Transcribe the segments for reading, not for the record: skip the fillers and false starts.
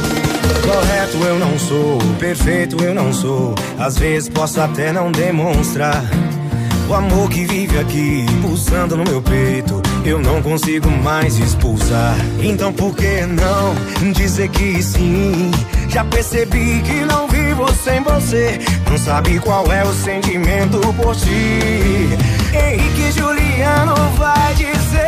Correto eu não sou, perfeito eu não sou. Às vezes posso até não demonstrar o amor que vive aqui, pulsando no meu peito, eu não consigo mais expulsar. Então por que não dizer que sim? Já percebi que não vivo sem você. Não sabe qual é o sentimento por ti. Henrique Juliano vai dizer: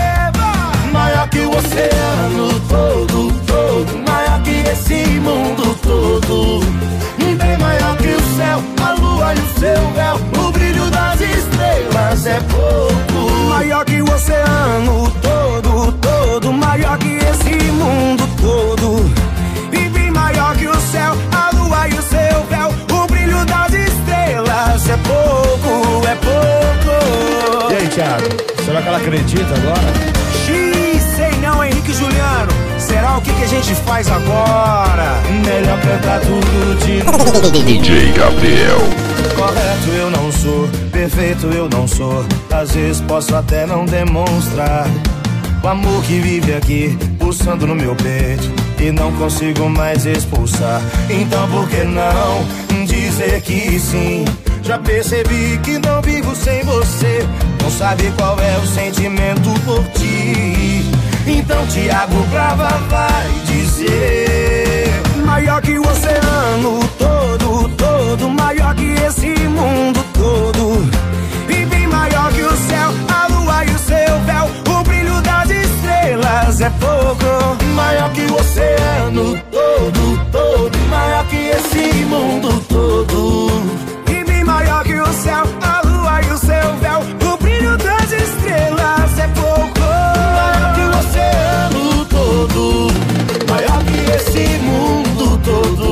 maior que o oceano todo, todo. Maior que esse mundo todo. Bem maior que o céu, a lua e o seu véu. O brilho das estrelas é pouco. Maior que o oceano todo, todo. Maior que esse mundo todo. E bem maior que o céu, a lua e o seu véu. O brilho das estrelas é pouco, é pouco. E aí, Thiago, será que ela acredita agora? Sei não, Henrique Juliano. Será o que a gente faz agora? Melhor cantar tudo de novo. DJ Gabriel. Correto eu não sou, perfeito eu não sou. Às vezes posso até não demonstrar o amor que vive aqui, pulsando no meu peito, e não consigo mais expulsar. Então por que não dizer que sim? Já percebi que não vivo sem você. Não sabe qual é o sentimento por ti. Então Thiago Brava vai dizer: maior que o oceano todo, todo. Maior que esse mundo todo. E bem maior que o céu, a lua e o seu véu. O brilho das estrelas é pouco. Maior que o oceano todo, todo. Maior que esse mundo todo. E bem maior que o céu, a lua e o seu véu. O brilho das estrelas é pouco. Maior que o oceano todo. Maior que esse mundo todo.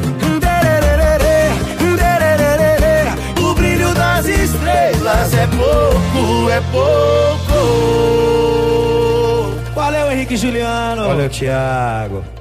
O brilho das estrelas é pouco, é pouco. Valeu, Henrique Juliano. Valeu, Thiago.